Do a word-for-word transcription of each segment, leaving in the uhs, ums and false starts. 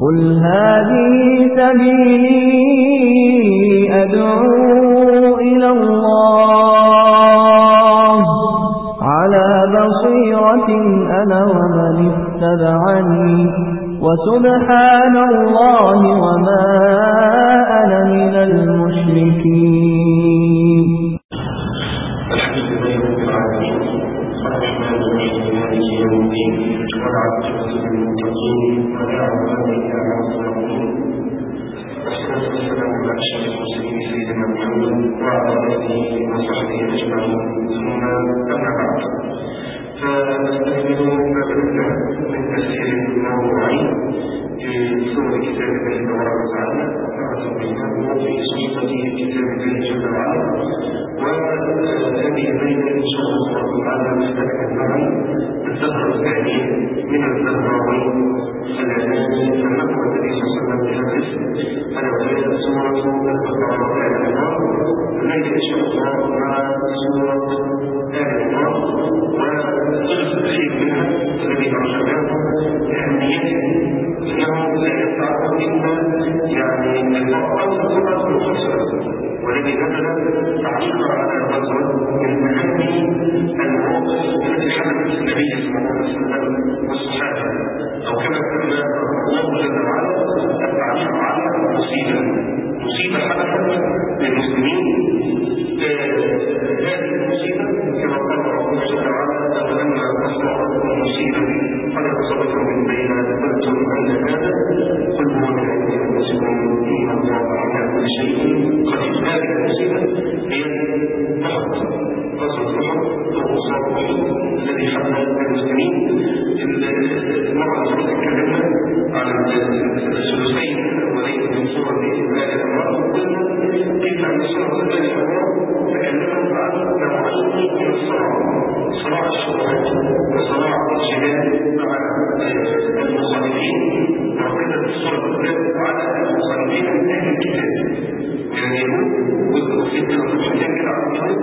قل هذه سبيلي أدعو إلى الله على بصيرة أنا ومن اتبعني وسبحان الله وما أنا من المشركين. الحمد لله رب العالمين الرحمن الرحيم مالك يوم الدين والعاقبة للمتقين ولا عدوان إلا على الظالمين والصلاة والسلام على أشرف المرسلين سيدنا محمد وعلى آله وصحبه أجمعين ثم أما بعد فنستكمل ما بدأنا من تفسير موضوعي في سورة كتاب الله تبارك وتعالى وتبيناه في صحبة كتاب الله جل وعلا. وهذه الليلة إن شاء الله تعالى نستكمل معا الزهر الثاني من الزهراوين اللذان سمته النبي صلى الله عليه وسلم بهذا الاسم ألا وهي سورة البقرة آل عمران. الليلة إن شاء الله مع سورة آل عمران والثلث الأخير منها الذي أرجعناه لأهميته أنه لا يتعرض إلا يعني الفقرات الفقرات المفصلة والذي نزل تعليقا على الغزوة من أهم المواقف التي حدثت النبي صلى الله عليه وسلم والصحابة أو كما سمى الله جل وعلا التعليق على المصيبة مصيبة حدثت للمسلمين. هذه المصيبة كما قال ربنا جل وعلا فلما أصابتكم مصيبة قد أصابتكم من بين قلتم أن هذا قل هو من عند أنفسكم إن الله على كل شيء قدير. هذه المصيبة هي أحد غزوة أحد أو مصاب أحد الذي حدث المسلمين. المرة الأولى تكلمنا عن الثلثين الأولين من سورة آل عمران وقلنا كيف أن سورة آل عمران تكلمت عن نوعين من الصراع، صراع الشبهات وصراع الجدال مع المخالفين. وقلت السورة تكلمت على المخالفين من أهل الكتاب من اليهود والكفر والمشركين كده على اليهود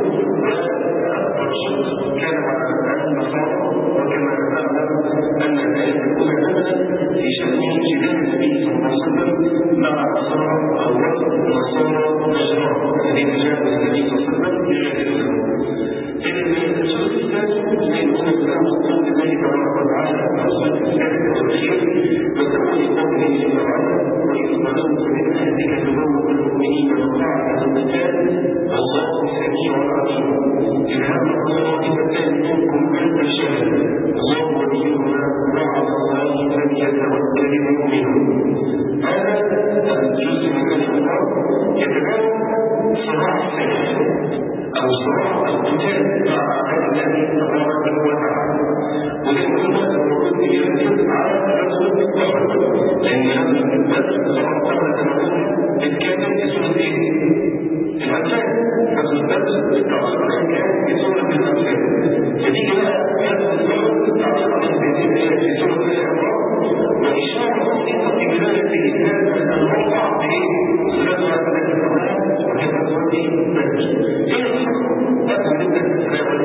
والرسل كانوا على النصارى. وكما نعلم أن الآية الأولى نزلت في شأن جدال النبي صلى الله عليه وسلم مع نصارى أو نصارى نجران الذين جاءوا النبي صلى الله عليه وسلم بغير إذن السورة الثالثة زي ما قلت لهم قول الله تبارك وتعالى مع السورة الثالثة والأخير وتقول قوله جل وعلا وإذ بلغت من أهلك تبوء المؤمنين مقاعد للقتال والله سميع عليم إذ هم طائفتان منكم أن تفشلوا الله وليهما وعلى الله فليتوكل المؤمنون. هذا الجزء من الأمر يتناول صراع السيف أو صراع القتال مع أعداء الله تبارك وتعالى. ولكن هذا الموضوع يركز على غزوة أحد لأن غزوة بدر كما قبل تناولها بالكامل في سورة الأنفال. غزوة بدر بالتعصيب الأحكام في سورة الأنفال. فتيجي بقى هذا الزمن بالتعصيب الأحكام في سورة الأعراف وإشارة بسيطة في بداية هذا الموقع بغزوة التي قبلها وهي غزوة بدر. إيه الحق؟ قبل نبدأ نتناول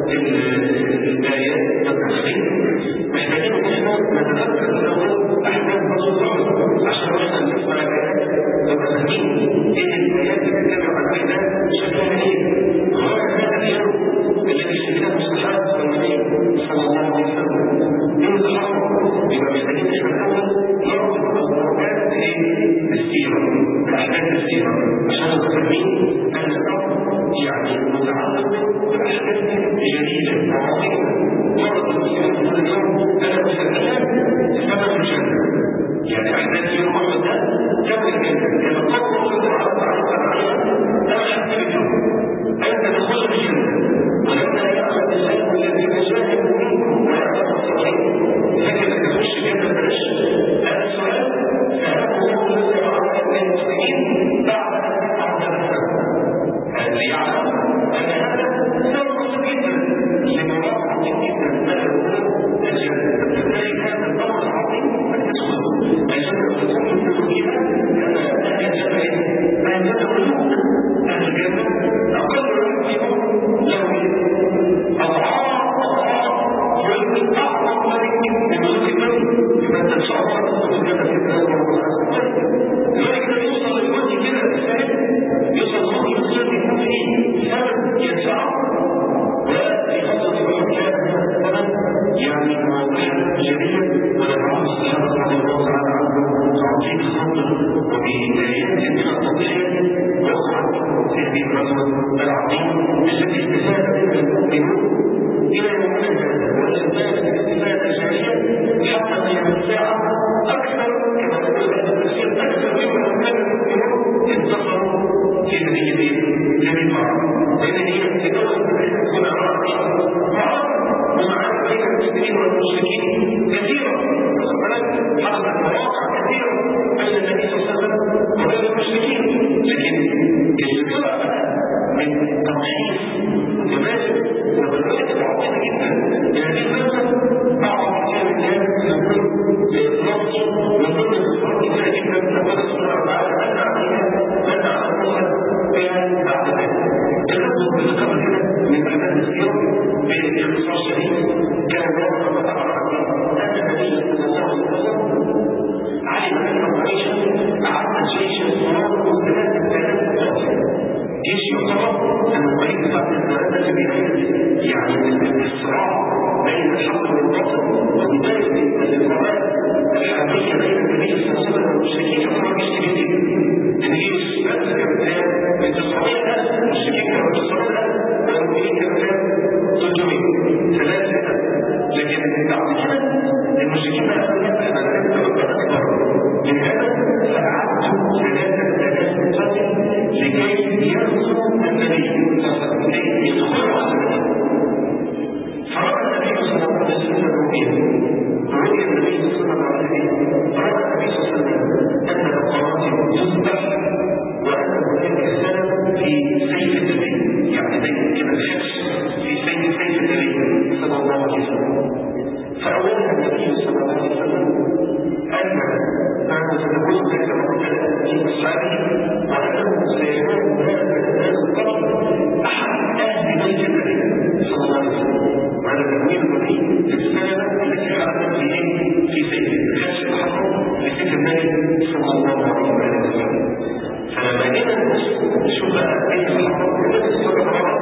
الآيات والتفسير محتاجين إن احنا نتذكر الأول أحداث غزوة أحد عشان واحنا نسمع الآيات نبقى فاهمين إيه الآيات اللي بتتكلم عن الأحداث شكلها إيه. وهذا هذا اليوم الذي شهده الصحابة والنبي صلى الله عليه وسلم من الصحابة. يبقى محتاجين إحنا الأول نعرف الأوقات إيه السيرة الأحداث السيرة عشان نبقى فاهمين أن الأمر يعني متعلق بأحداث جليلة وعظيمة. مرض المسلمين كل يوم أنا أسميها سبب الجنة. يعني أحداث يوم أحد ده سبب الجنة لأن قد وصلت على تعلق عليها لا شك اليوم أنت تدخل الجنة ولما يأخذ الله الذين جاهدوا منكم ويعلم الصالحين لكن لا تخش الجنة بلاش. هذا السؤال سأله الله جل وعلا للمسلمين بعد أن تسعة سنة ليعلم أن هذا سبب جدا لمرافعة جدا ما يقول الجنة. فبالتالي هذا الأمر العظيم أن تدخل الجنة وتكون من فيها لأن أهل الجنة أهل الجنة ملوك. أهل الجنة أقل يمكن له أضعاف أضعاف ويمكن أعظم ملك من ملك الملك. لمن تشعر أن الجنة في الدار الله عليه وسلم. لذلك ده يوصل للوقت كده الإنسان يوصل لوقت الإنسان يكون فيه سبب يدفعه. وفي خطوة الوقت كان يعني واضحا جليا ولم الصحابة رضي الله تعالى عنهم تعطيل الخطر وبآيات من التضحية وقعت في هذه الغزوة العظيمة التي استفاد منها المؤمنون إلى يومنا هذا، ولا زالت الاستفادة جارية حتى قيام الساعة أكثر كما تقول هذا التفسير أكثر مما كان المؤمنون انتصروا في هذه هذه المعركة، لأن هي تدور تكون معركة ومعارك بين المسلمين والمشركين كثيرة، حصلت مواقع كثيرة بين النبي صلى الله عليه وسلم وبين المشركين، لكن الفكرة من تضحية وتماسك وبالوقت عظيمة جدا لهذه الفترة أعظم كتاب الله يقول لإطلاق من ضمن الصفات كثيرة جدا ربنا سبحانه وتعالى أن عليها أن على كان بعد ذلك. الرسول بذكر هنا من أمام السيرة باختصار شديد كان ذلك فتعرف أن النبي صلى الله عليه وسلم علم أن قريشا أعدت جيشا صراط ثلاثة آلاف قاتل. جيش يعتبر أن قريب بعد الثلاثة لبداية يعني الصراع بين الحق والباطل وبداية اللقاءات الحربية بين النبي صلى الله عليه وسلم والمشركين يعتبر جيش كبير جدا. الجيش بس كان من تسعمائة ألف المشركين كانوا تسعمائة ألف والمؤمنين كانوا ثلاثمائة ثلاثة لكن بعد كده المشركين بقى احنا نبقى أكبر من هذا فأعدوا ثلاثة آلاف قاتل لكي يغزوا النبي لكي يدخلوا على النبي. فرأى النبي صلى الله عليه وسلم رؤيا رؤيا النبي صلى الله عليه وسلم رأى النبي صلى الله عليه وسلم أن القرآن يصبح وأن هناك سلم في سيف النبي يعني زي كده الحبس في سيف سيف النبي صلى الله عليه وسلم. فأولها النبي صلى الله عليه وسلم أن بعد تنبوه ذلك الرجل في أصحابه وأنه سيكون هذا الناس القتل أحد أهل بيت النبي صلى الله عليه وسلم وعلى تنوير النبي السلمة التي حدثت فيه في سيف الحبس الحصر في سيف النبي صلى الله عليه وسلم. فلما جينا نشوف ايه الحرب التي استمرت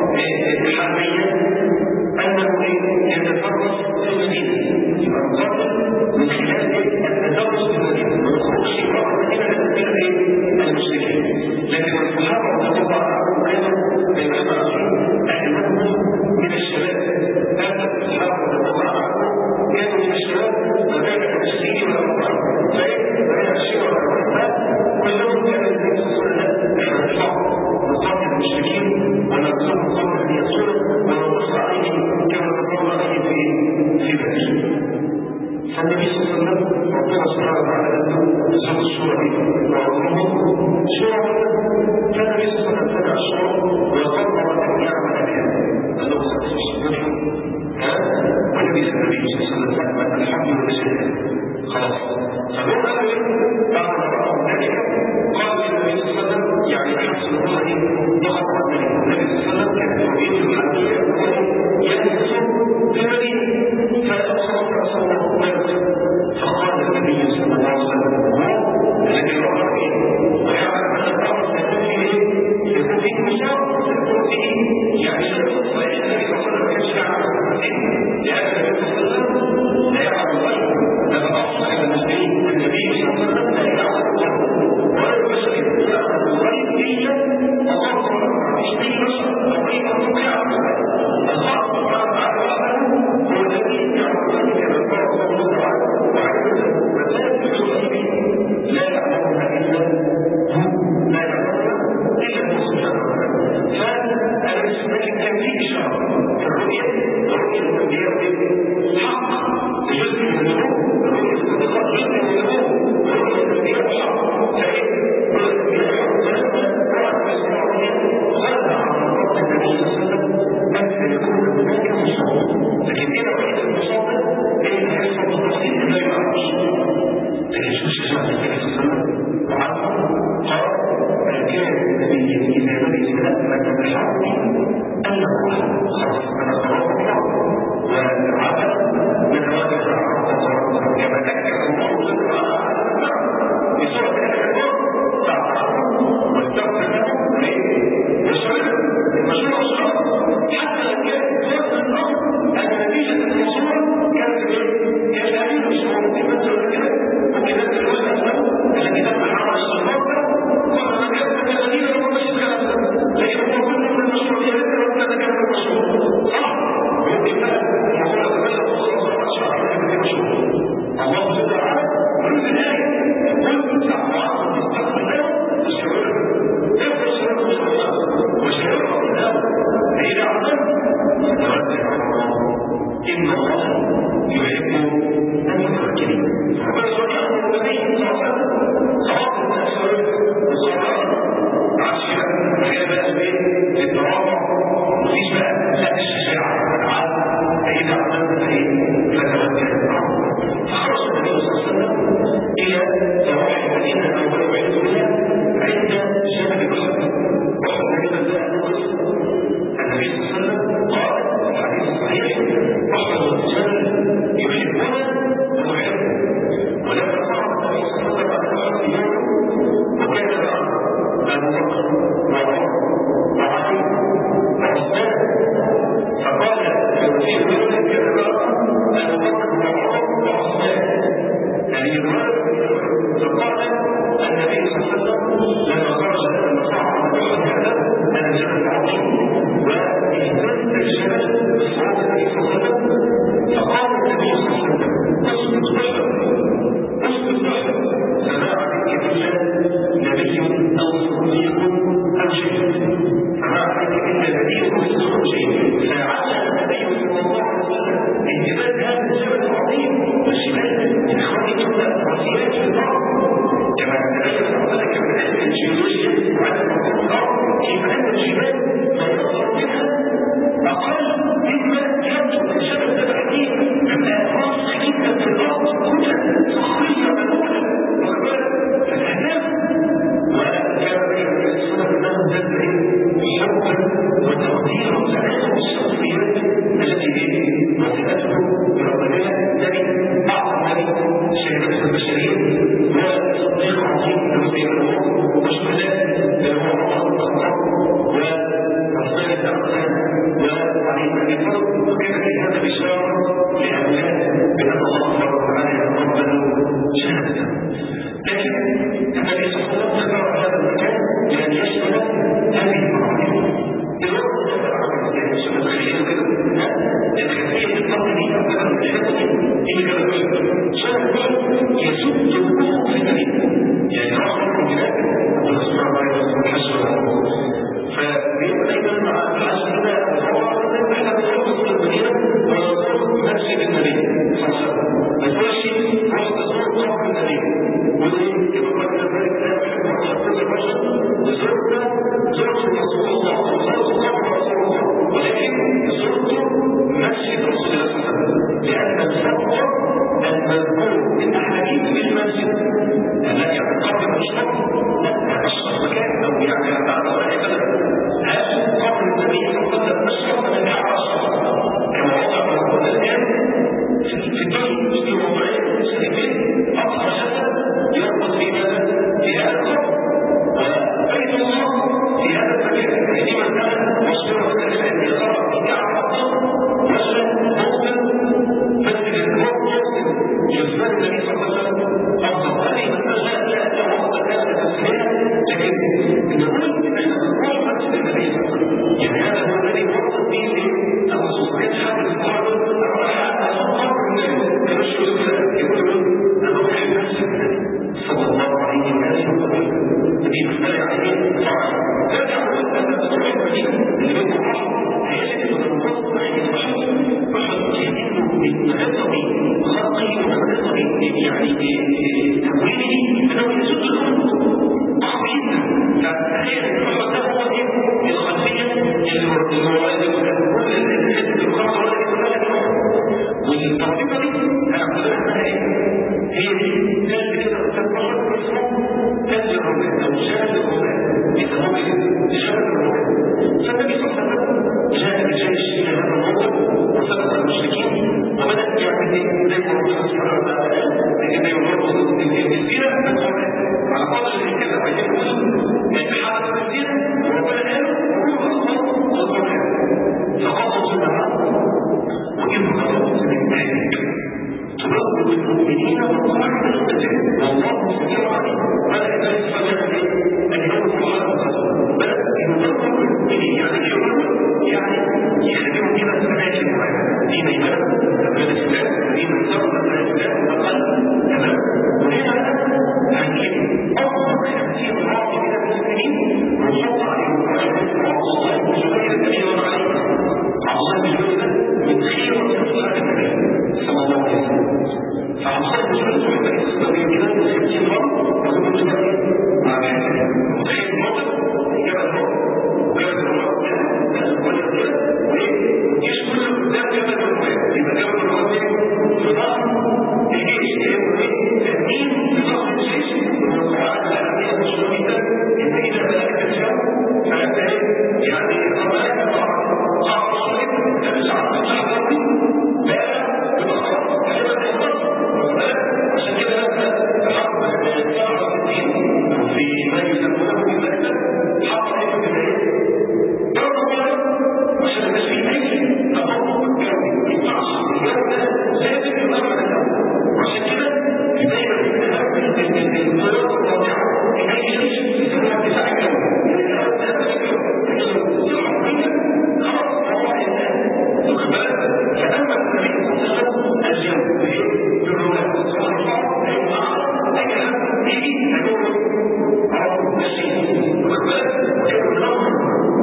حربيا انه يتفرس في المدينه يبقى القاتل من خلال التدرس في المدينه ما نخرجش بره المدينه الى المشركين. لكن الصحابه رضي الله عنهم كانوا زي ما احنا عارفين اغلبهم من الشباب، اغلب الصحابه رضي الله عنهم كانوا من الشباب ما بين العشرين والاربعين ما بين العشرين والاربعين كلهم كانوا نقاتل المشركين ونرسلهم قبل ان يصلوا وننصر عليهم كما نصر عليهم في في بدر. النبي صلى الله عليه وسلم ذكر هذا المكان لأن يشمل هذه المراحل. الوقت ده عمل ازاي عشان تتخيلوا كده الخلفية الأرض دي أولا من الحتة دي اللي كانت شبه يسد الأفق في المدينة، يعني رحمة من هناك ونسمع الله يسمع الحشر فبيبقى دايما مع الحشر ده وهو دايما احنا بنروح في المدينة ونزور مسجد النبي صلى الله عليه وسلم، ما تقولش روح تزور قبر النبي وليه يبقى قد ذلك لا يحب أن يقول البشر زرت زرت رسول الله وزرت قبر رسول الله، ولكن زرت مسجد رسول الله صلى الله عليه وسلم لأن الفضل المذكور من أحاديث في المسجد الذي يعتقد مش فضل لا أشرف مكان أو يعني بعد ذلك هذا قبر النبي صلى الله عليه وسلم أشرف من أشرف كما وضع موجود الآن في الدنيا في موضوعين مختلفين أكثر شدة يربط في هذا في هذا القبر وبيت الله في هذا المكان الذي مثلا مشهور ذلك أن يقرأ في كعب وجه مسلم مسجد الموت يزور النبي صلى الله عليه وسلم أفضل. هذه المسألة لا أتوقع هذا تسمية لكن نقول إن احنا نروح مسجد النبي صلى الله عليه وسلم، يعني هذا هو الذي وصل فيه الخصوصيات حاجة الصحابة أو حتى أصحاب النبي كانوا يقولون يقولون نروح المسجد صلى الله عليه وسلم. دي مسألة عليه صعبة. ترجع نقول أن تروح المدينة اللي بين الرحم هيجب أن ننبسط عن الصحيح وحط إنه نظمي خطي ونظمي يعني تمويلي أنه يسد الأمر صعب جدا. فتخيل أن الرحمة ده هو إيه الخلفية الموالدة كل الحتة الخاصة ولا يكون والتوظيفة دي هنعملها اسمها إيه؟ هي دي ناس كده تتبشر في اسمه تاج الرمان أو شاهد الرمان يسموه كده شاهد الرمان. فالنبي صلى الله عليه وسلم جاء بجيش إلى هذا الموضوع وسبق المشركين وبدأ يعمل ايه زي ما ربنا سبحانه وتعالى قال لكن يربط السيرة بالقرآن على قدر الكلام عايزين نقول حدث السيرة وربنا قال وهو الخلق والقرآن فقصص سبحانه وإن خلقت من ذلك تربط المؤمنين والصالحين القتال والله سميع عليم. بدأ الناس فجأة أن يوم الخلق بدأ ينظر المؤمنين يعني يقول يعني يخليهم كده سماجل معانا دين إيمان من الإسلام دين الزرق من الإسلام وقال تمام. وهنا هنجيب أفضل خمسين راضي من المسلمين ونحط عليهم وعليهم وعلى الله بن جبير النبي عليه عبد الله بن جبير من خير أصحاب النبي صلى الله عليه وسلم. فعبد الله بن جبير صحبه الإسلامية كده من خمسين راضي وهو من جبير مع الحسن متخيل الموقف جبل الموقف وجبل الموقف كده والجيش كله قدام جبل الموقف يبقى جبل الموقف في ظهر الجيش تأمين في ظهر الجيش والقواعد الأمنية مشهورة جدا إن إذا بلغت الجو فأنت يعني ربنا صعب شوية ترجع ترجع ضربي لا يبقى خلاص غالبا هيخلص عشان كده نبدأ حرب سبعة وستين في ما يسمونه بالمكتب حرب ايه في البداية ضربوا كده عشان مش في أي تطور جوي ما ينفعش الجو ده لازم يبقى على الجو وعشان كده دايما الطيارة الرابعة في أي جيش يسموها الدفاع الجوي الجو ده مش جو السرعة خلاص هو الإنسان واخد بالك فأما النبي صلى الله عليه وسلم الجو ايه بالرولات سبحان الله هيبقى أعلى أي كلام تيجي هيقول أو ماشي واخد بالك وهيبقى الأمر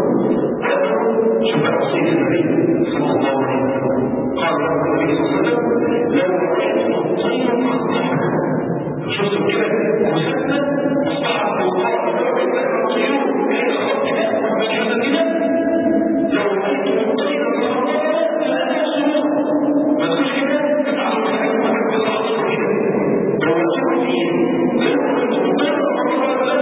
شوف أصيل النبي صلى الله عليه وسلم قال النبي صلى الله عليه وسلم لو رأيت الطير فاصطحك شفتم كده مسدد مصطحك وقال لو رأيت الطير كيف خط أسفل من جسدنا لو رأيت الطير فاصطحك فلا تشمه ما تقولش كده تتعلم حاجة ما تقول الله كده لو رأيت فيه لو رأيت الطير فاصطحك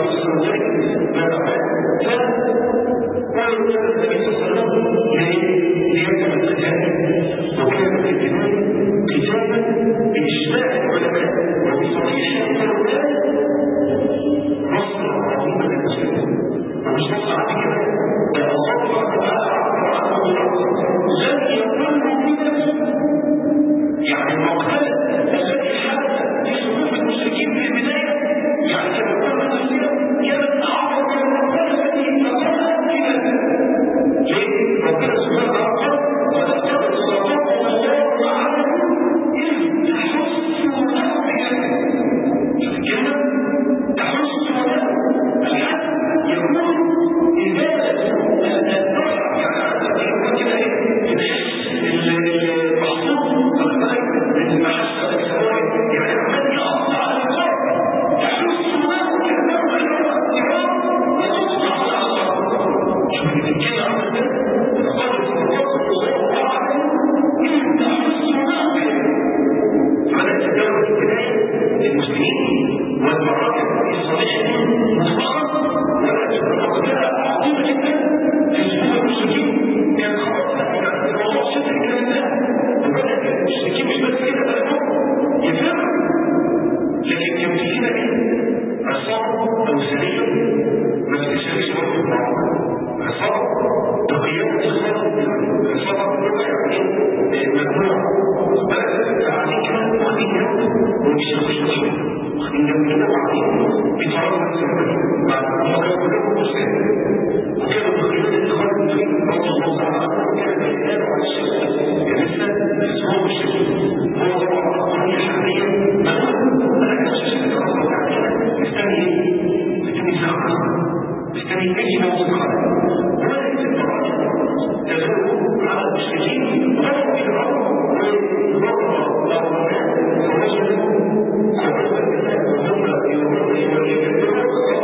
وسلم ذلك ماذا قال؟ فقال النبي صلى الله عليه وسلم ليكتب القتال وكان في البداية قتالا بإجماع العلماء وبصحيح الروايات نصر عظيما للمسلمين ومش نصر عادي كمان ده الله تعالى لم يكن مؤمنا يعني المقتل الذي حدث في صفوف المشركين في البداية يعني كما قلنا تفسيرا كانت أعظم من المقتل التي نصرها فيها ليه؟ ربنا سبحانه وتعالى ولقد صدقكم الله وعده إذ تحسونه بيده شوف الكلمة تحسونه الحد يكون إزالة النار يعني يكون كده إيه المحصول والملك المحسن السواء يعني عمال يقطع على الخط تحسونه كأنه حيوان إيران يقطع على الخط شوف الكلمة عمال لقد صدقكم الله وعده إذ تحسونه بيده فلا تتجاوز البداية للمسلمين والمراكب في صالحهم مطلقا ولا تكون مقدرة عظيمة جدا في صفوف المشركين كان خلاص الموضوع شبه الكلام ده وبدأ المشركين مش بس كده بقى يفرقوا لكن كان في هنا ايه؟ عصابة أو سرية ما تتشاركش برضه ببعض عصابة تقييم الخالق عصابة بتبقى يعني مجموعة بدأت قاعدين كده واخدين جنب ومش يخشوا واخدين جنب كده وقاعدين بيتفرجوا على السينما بعد ما كانوا كلهم مسلمين وكانوا تقريبا الخالق المسلمين رضي الله تعالى عنه وكان بيتابع على الشرك لسه اسمه الشرك هو طبعا قضية حربية مهمة أنا كان شاشة الرسول علينا مستني مستني ساعة مستني أي موضوع خالق ولا يجب الرجل تدور على المشركين ولا في الأرض وضرب الأرض فوجدوا خبرة الناس وهم يومون ويكبرون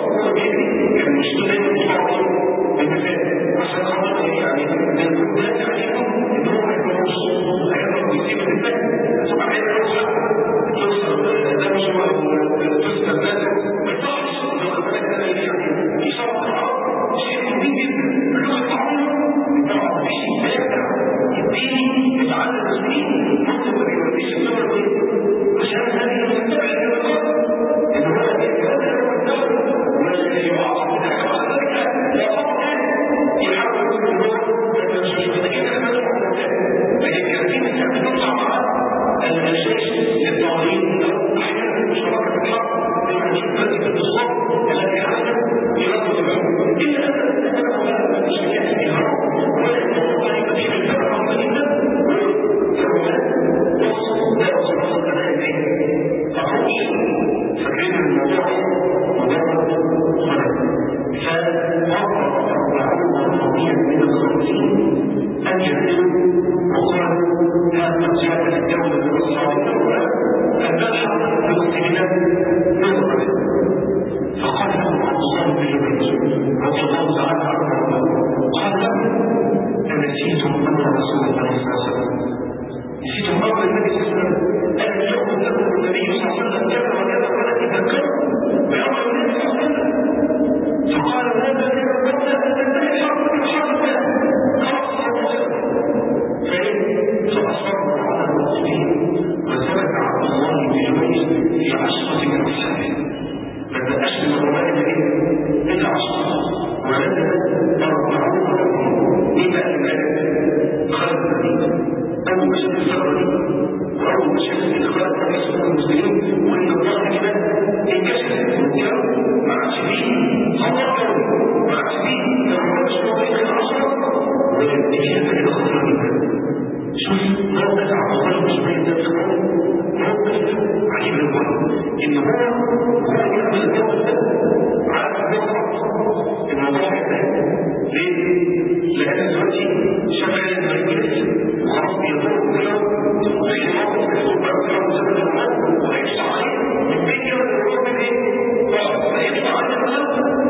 كان المشكلة الفاضل بالنسبة عشان خاطر يعني الناس عليهم ان هم ما يكونوش هيقدروا يسيبوا الناس طبعا هيقدروا توصل دمج او تسلم ناس ما يصحش لو الملك ده يعني يشرب الارض شيء مهم جدا كلهم يطلعوا طبعا مفيش مانع الديني يتعلم المسلمين مطلب ما بيوريش الصور دي عشان هذه المتبع الجبلات ان هو يتكلم والدولة ولا يعاصر ذلك وعلى ذلك لا فقط يحاول كل دور لما مش محتاجين خمس مرات لكن كان في مساعد تطلع مع الجيش للطاغين او احيانا المشاركه في الحرب لما نشوف مسجد الصف الذي حدث يرد الحكم الا ان الاسلام لا تشكيك في الحرب ولكن والله يبدي بالفعل عظيم جدا والرمات وصف لا وصف وصف لنا اليه فخرج فكان الموضوع مجرد خلق فأمر أربعون رضيا من الخمسين أن ينزلوا وقالوا هذا جاءت الدولة بالأصحاب الأولى أن تلحق بالمسلمين نظرا فقال لهم عبد الله بن جبير رضي الله تعالى عنه قال لهم أنسيتم أمر رسول الله صلى الله عليه وسلم نسيتم أمر النبي صلى الله عليه وسلم أن يقول لكم النبي صلى الله عليه وسلم كذا وكذا ولا تذكروا بأمر النبي صلى الله عليه وسلم فقال هذا كذا قبل أن تنتهي الحرب بالحرب خلاص فإن فأصروا على المسلمين وثبت عبد الله بن جبير في عشرة من أصحابه ما بقاش من الرواية إيه إلا عشرة ونزلت أربعون رجل إلى الملك خالد المدينة أول ما شاف الثغرة دي وأول ما شاف إدخال النبي صلى الله عليه وسلم وإن الله كمان انكشفت الديار ما عادش فيه خطر قوي ما عادش فيه لو ما كانش موضوع العشرة والنتيجة كانت خطيرة جدا شوف موقف عبد الله بن جبير ده بيقول موقف عجيب للغاية إن هو هو يعمل الموقف ده عارف الموقف الموضوع يحتاج ليه؟ لأن دلوقتي شاف خالد الملك لسه وخلاص بيضرب كده وفي موقف بيحصل بقى كده وزمن الأمر وهيطلع عليه من بين كده الرجل من إيه؟ هيطلع عليه الأمر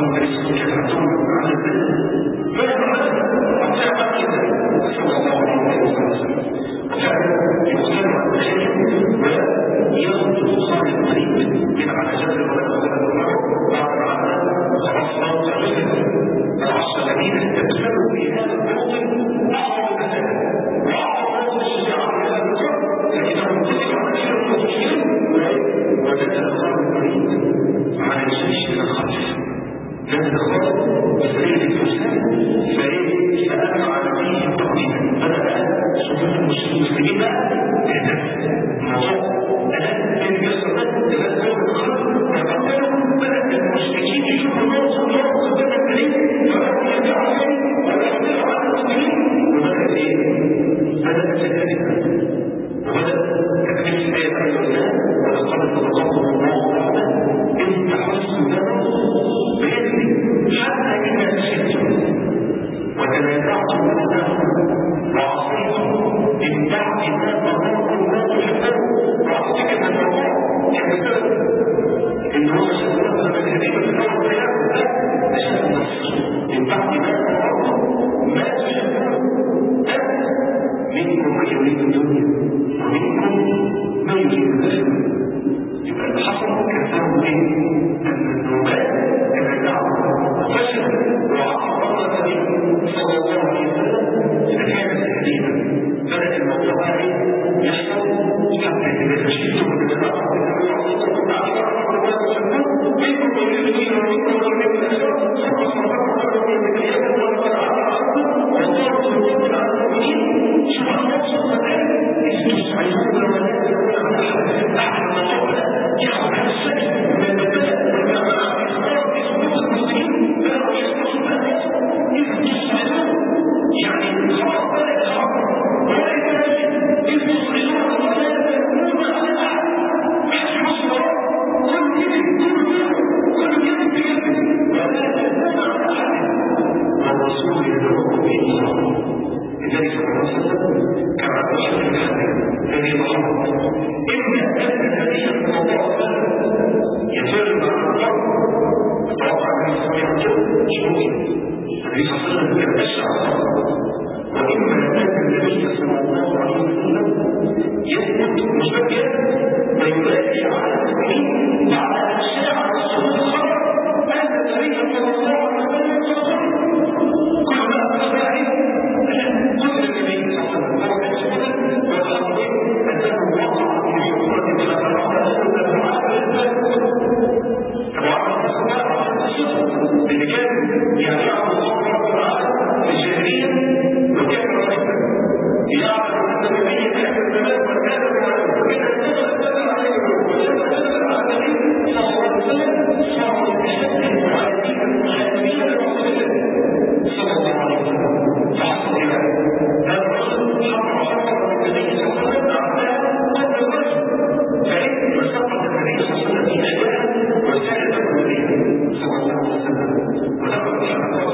وأنت لسه كده هتقول على البلد ماذا حدث؟ وفعل كده صلى الله عليه وسلم وفعلا يخترع التشكل وياخذ صاحب الطريق من على جبل الولد وسلم المرء بعد العالم خلاص صار رجلا العشر الذين تبسلوا في هذا الموطن أعظم المسائل وأعظم الشجاعة في هذا الوقت لكنهم كثير عن أشياء المسلمين ونزل صاحب الطريق على الجيش من الخلف نزل خالص بسرية الفرسان فإيه فأمع فيه التقديم بدأ صفوف المسلمين بقى تهدف الموضوع الآن اللي بيحصل ده الآن هو الخلف وبعدين بدأ المشركين يشوفوا الموضوع الموضوع بدأ الكريم فبدأوا يرجعوا فيه ويحملوا على المسلمين وبدأ إيه؟ بدأ الكذب وبدأ تكليف الآية أيضا الله ولقد تقبل الله تعالى إن تحسوا له بإذنه حتى إذا نسيتم وتنازعتم بينكم وعصيتم من بعد ما أراكم ما تحبون وأعطيك من الله كمثال إن هو شكرا لما الكريمة في الأول بياكم ده عشان النصر من بعد ما أراكم ما تحبون ده منكم من يريد الدنيا ومنكم من يريد الآخرة يبقى اللي حصل كان سبب ايه؟ ان النوبات تنازعوا وفشلوا وعصوا امر النبي صلى الله عليه وسلم فكان تهديدا بدأ الموضوع بقى يحصل حتى اذا خشيتم من الامر النبي وعصيتم بعد امر الله وسلم منكم من يريد ومنكم من يريد الآخرة ثم صبروا على المؤمنين ولقد عفا عنكم والله سبحانه على المؤمنين شوف المقصود مثلا إذ تسعدون ولا تكون على أحد أحد الموضوع يأخذ هذا الشكل من البدء والجماعة في إصدار في صفوف المسلمين بدأوا يستطيعون الناس إذ تسعدون يعني خلاص بدأ الحرب ولا يتنجد إذ تسعدون ولا تكون على أحد مش مصر كل كذب كل كذب كل كذب بكذب ولا تكون على أحد والرسول يدعوكم في الله النبي صلى الله عليه وسلم كان عنده شكل الحديث الذي ضحك إما أن النبي صلى الله عليه وسلم يفر مع الحرب طبعا النبي صلى الله عليه وسلم مش ممكن النبي صلى الله عليه وسلم كان أشعر وإما أن النبي صلى الله عليه وسلم يثبت مشبكا ويبادئ على المسلمين وعلى الأشياء على الصوت الخبر أن النبي صلى الله عليه وسلم يصدر كل ما أخبره قل النبي صلى الله عليه وسلم والأرض أنه وقع في حفرة فترى أسود معبد طبعا الصلاة على الصدق اللي كان يعني يعرف الله تعالى في الجاهلية وكان رحمة يعرف أن النبي كان الزمان وكان وكان الزمان عليه وسلم على النبي صلى الله عليه وسلم صار بشكل معادي المحاسبين لرسول الله صلى الله عليه وسلم فحصل إلى هذا الرجل حفر حفر النبي صلى الله عليه وسلم أعداء قبل الرجل فإن سقط النبي صلى الله عليه وسلم في أداء وسالته النبي صلى الله عليه وسلم ولقد شرط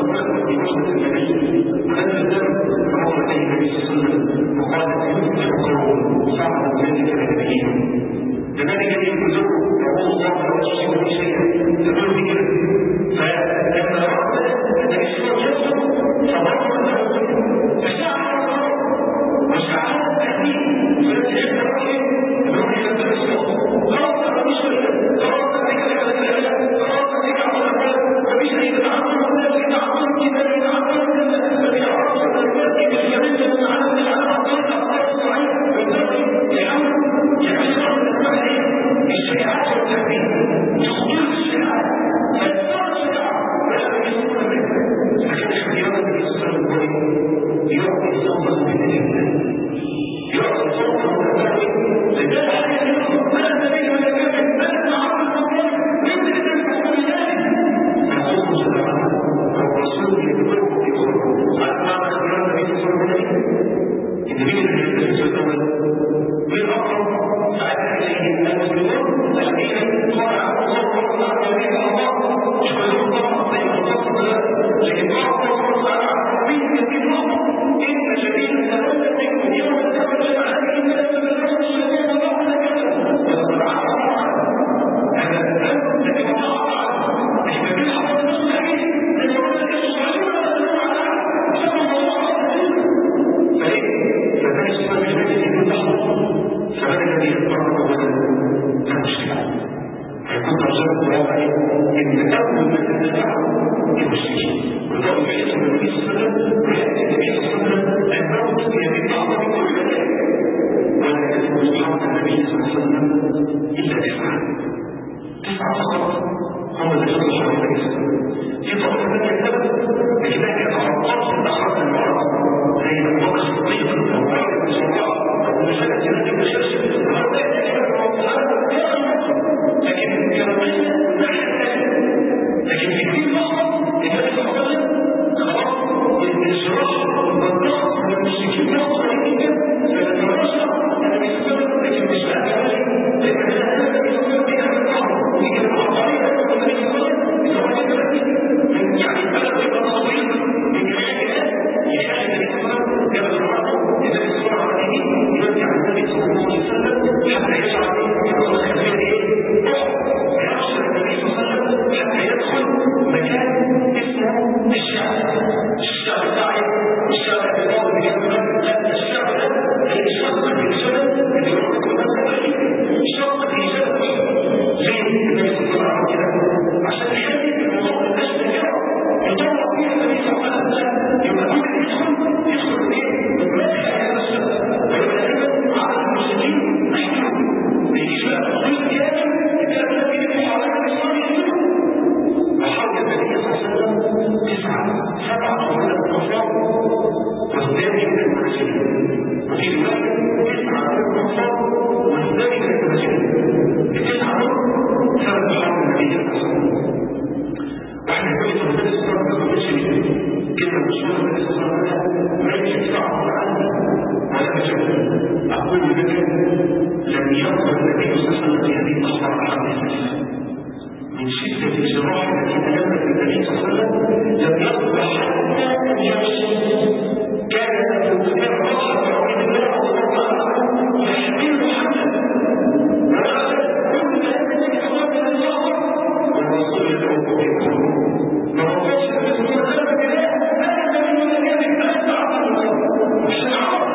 الذي تلبس النبي صلى الله عليه وسلم لم يقدر حتى ان يمشي. كان له كان رجل من الله صلى الله عليه وسلم يحمله حملا وقال كل الذي تقرب من الله والرسول يدعوه بكم ما رضاش النبي صلى الله عليه وسلم كده هذا من الذي يتبع عنه مش العرب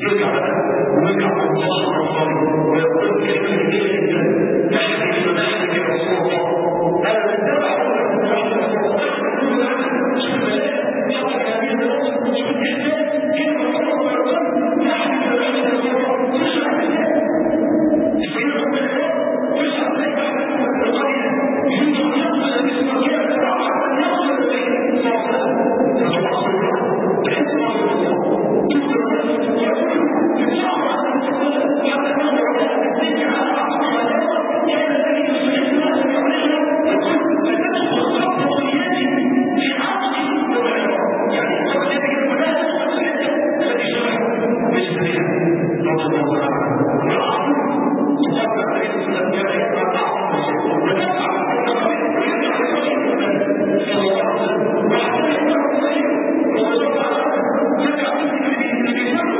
يرجع بقى ويرجع من الله الأنصاري ويقول كلمة جميلة جدا تحدث وتحدث يا رسول الله أنا بتابع أمرك من رحمة رسول الله كل العمل شوف بلاء حتى كامل دراسة شوف الإحسان كيف رسول الله يقول تحدث وتحدث يا رسول الله تشرح بلاء السيدة أم الإسلام تشرح بلاء تحدث القرية يوجد يقصد أن يستطيع الزراعة أن يصل إليه صلى الله عليه وسلم رسول الله تحس رسول الله تكتب نفسك يقول يتصعب عن المتصل حتى نظر الله بالذكر على عصر حياته كان الذي يسعد الناس بأمرها يقول فتدخل الصبر وصياتي في عصر الدولة يعني وصياتك المناسب وصياتك التي شرعت مش سريعة رضي الله عنه والعظيم صلى عليه وسلم كان يقرأ أعظم وصيته ونفع القرآن ويدعى لوجه النبي صلى الله عليه وسلم وحتى يقرأ وصيته وصلى الله عليه وسلم يرجع في النبي النبي يقول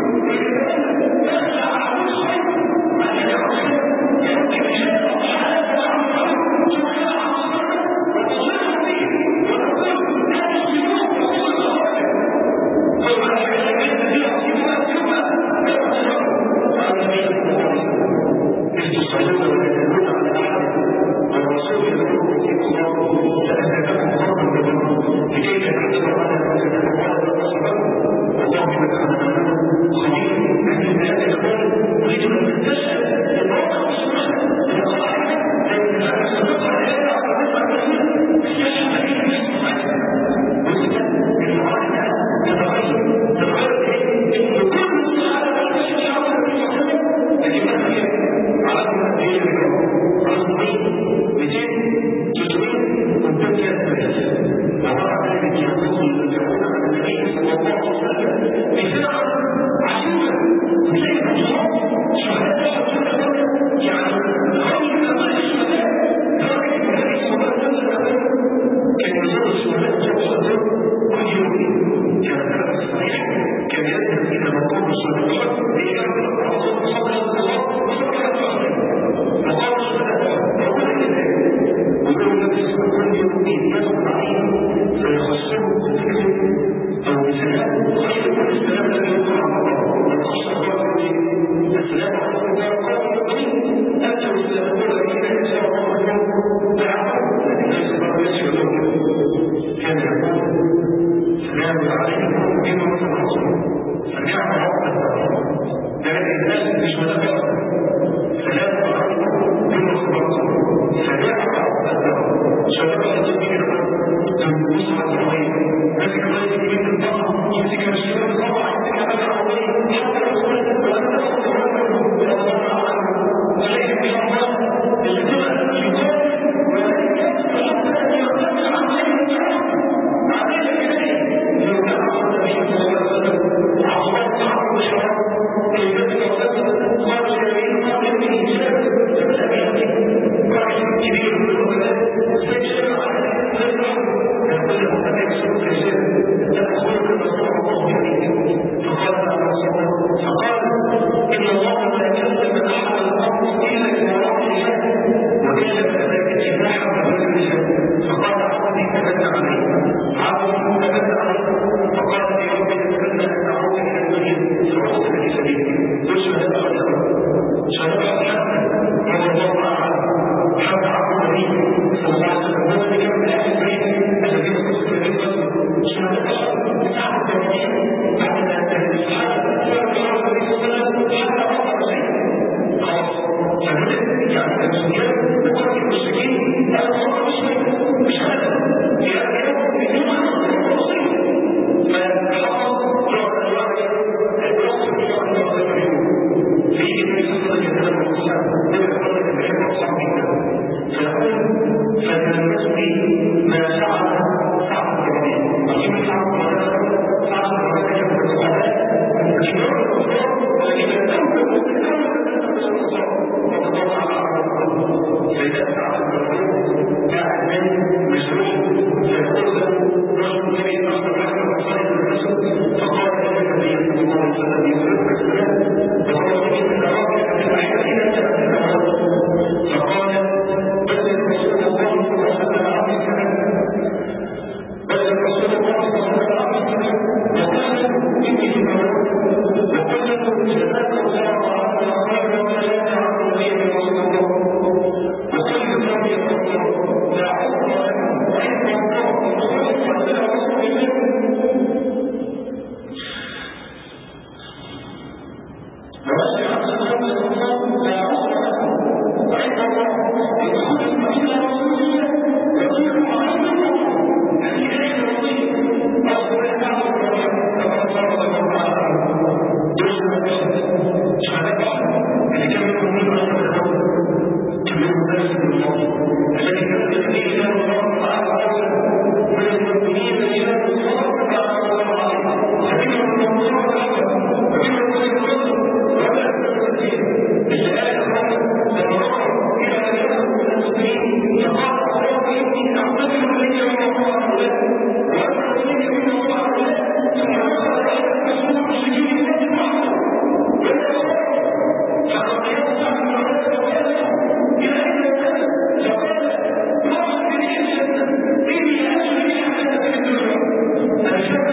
فأخلع عن الخير ما يدعى الخير يأتي بشيء حالة وعن الخير سبحانه عن الخير وتصلح فيه ونقول لا تسلمون رسول الله ثم أشعر الذي يعصمها ثم لا تسلمون قال النبي صلى الله عليه وسلم إذ تصلون وتدلون على أحد والرسول يقول فيكم الله لأتاكم خطا بالله لكي تعتبر على وتتفقد بالصبر والله بما تعملون خبير أهل الناس يقول أريد أن تستشهد بالواقع والسنة من القواعد لأن الناس سبقها لا يعرف الوضع المسلم استشهد به الناس المعين وإذا القواعد تتغير تتغير إيه؟ إن كل الصحابة والمسلمين شعبوا النبي صلى الله عليه وسلم لكنها هي على كل هي اليوم على مئتين مئتين ثلاثمئة ومئتين ثلاثة ومع ذلك يقول يقول عن النبي صلى الله عليه وسلم بسرعة عجيبة زي ما الله شهادة شهادة يعني خير من أمر الشهادة درجة النبي صلى الله عليه وسلم كان يزور الشهادة شهادة كل يوم كان هذا الصحيح كان يذهب إلى مقام الصدقات ليعمل الرسول صلى الله عليه وسلم وصدقات الأخير مقام الشهادة وقال إليه ويقول النبي صلى الله عليه وسلم يدخل عليه فيخصه بذكر أو بسلام خير من السلام الذي يدخل على الله ويخص الله به السلام عليكم يا قوم المؤمنين أنت والسلامون الذين إن شاء الله لهم دعوة لكن ليس الله يشهد لهم كان يقول سلام عليكم بما مثل الرسول سمعنا رب الدعوة لكن الناس مش متفق سلام عليكم بما مثل الرسول سمعنا رب الدعوة شباب الجميع تنبص على الغيب مسك الغيب من الضغط يمسك الشباب الضغط يمسك على الغيب حتى يقول وأنا أخذ عنه وأضع عنه وليس بالله الجمع يقال ولكن يصبح حتى يرتفع عن غير الجمع عليه إليه لو كان عصر النبي صلى الله عليه وسلم عصرات تعرض الشراب النبي صلى الله عليه وسلم قال الشرابين قال ابن هشام فبالأبي واحد كبير من الولايات زي الشرع عليه يقول له أن يكسرك الشيء لا أخبرك الرسول الله عليه فقال على رسول الله فقال إن الله لا يكلم أحد الأرض إلا بوراء الشيء وإلا فذاك جناح وغير الشيء فقال عبدي تمنى عليه عبدي تمنى عليه فقال لي ربي أتمنى أن أعود إلى الدنيا فعودت في سبيلك وشهد أخيرا شهد أخيرا رضي الله عنه حتى عبد النبي صلى الله عليه وسلم وذلك من أهل البيت الذين وصفوا النبي صلى الله عليه وسلم شهد البشر بتاع التوحيد بعد أن الصحابة كانوا يعرفوا النبي صلى الله عليه وسلم حتى أفضل شيء خلاص فهذا يعني المسلمين وقت المشركين لا يصدق شيء مش هذا في هذا اليوم بدون أن يصدق فحصل جرى الواحد الوصف بشرع الله عليه وسلم في النبي صلى الله عليه وسلم والسلام نبي محمد بن عمر وصحبه فيقول فتلمسني ما فعل سعد بن ربيع وكيف سعد بن ربيع سعد بن ربيع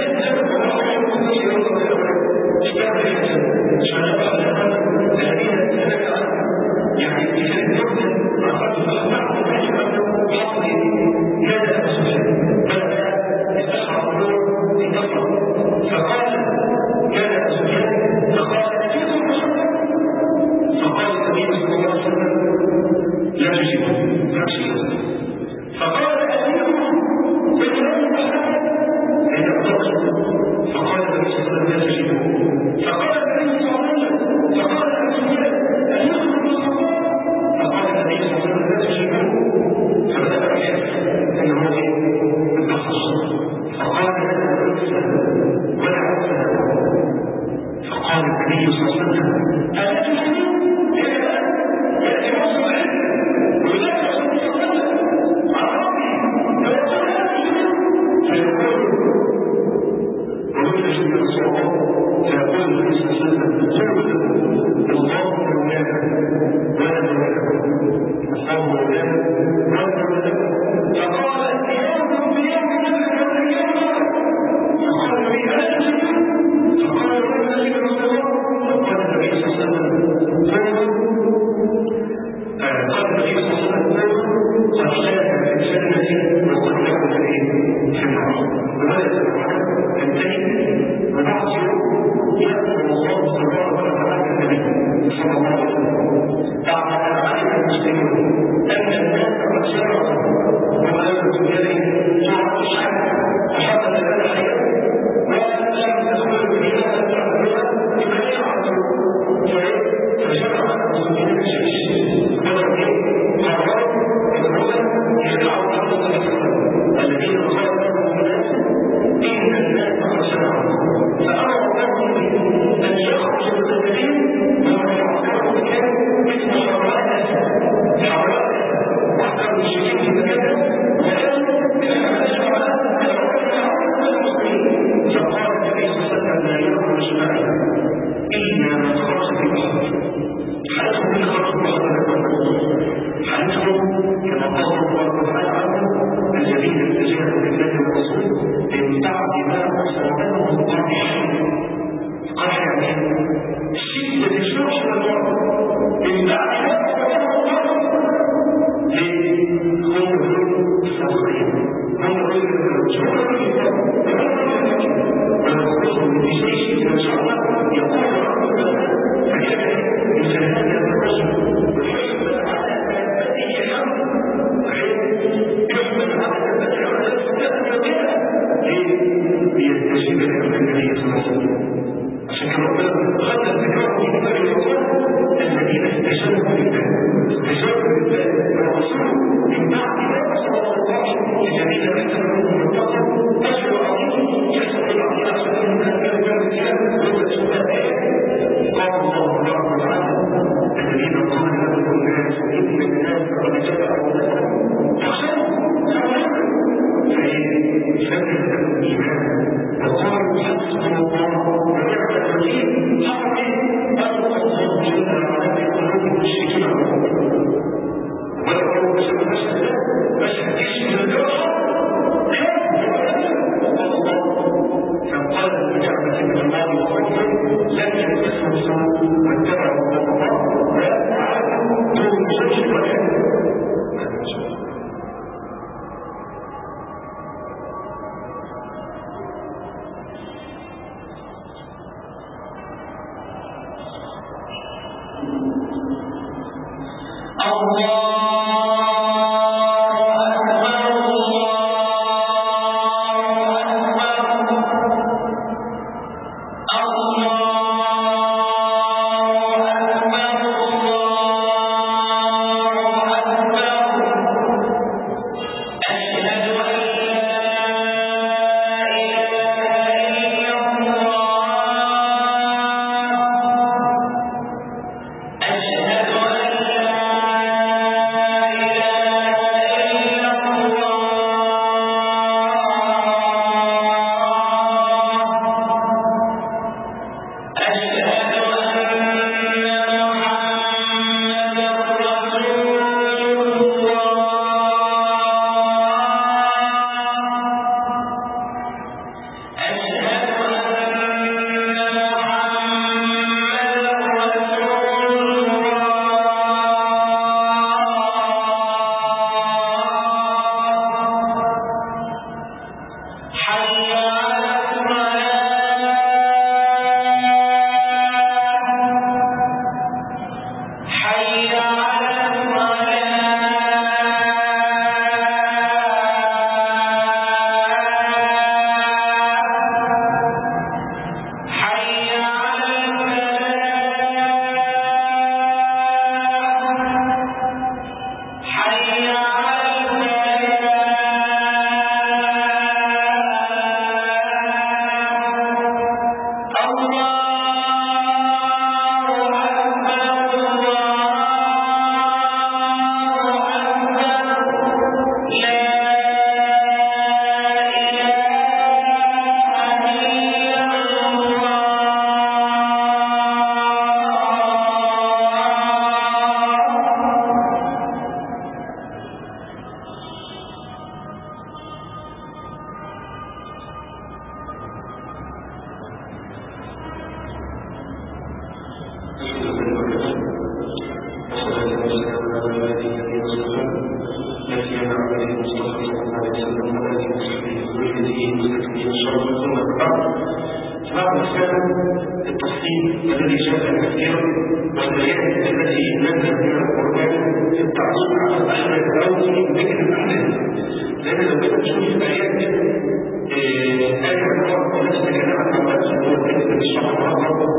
الله بعض بعض الأسباب التفصيل الذي جاء كثيرا والآيات التي نزلت من القرآن في التعليق على الأحداث أو في ذكر الأحداث. لأن لو كنت تشوف الآيات آية الرب التي تكلمت عن نفس الوقت الشهر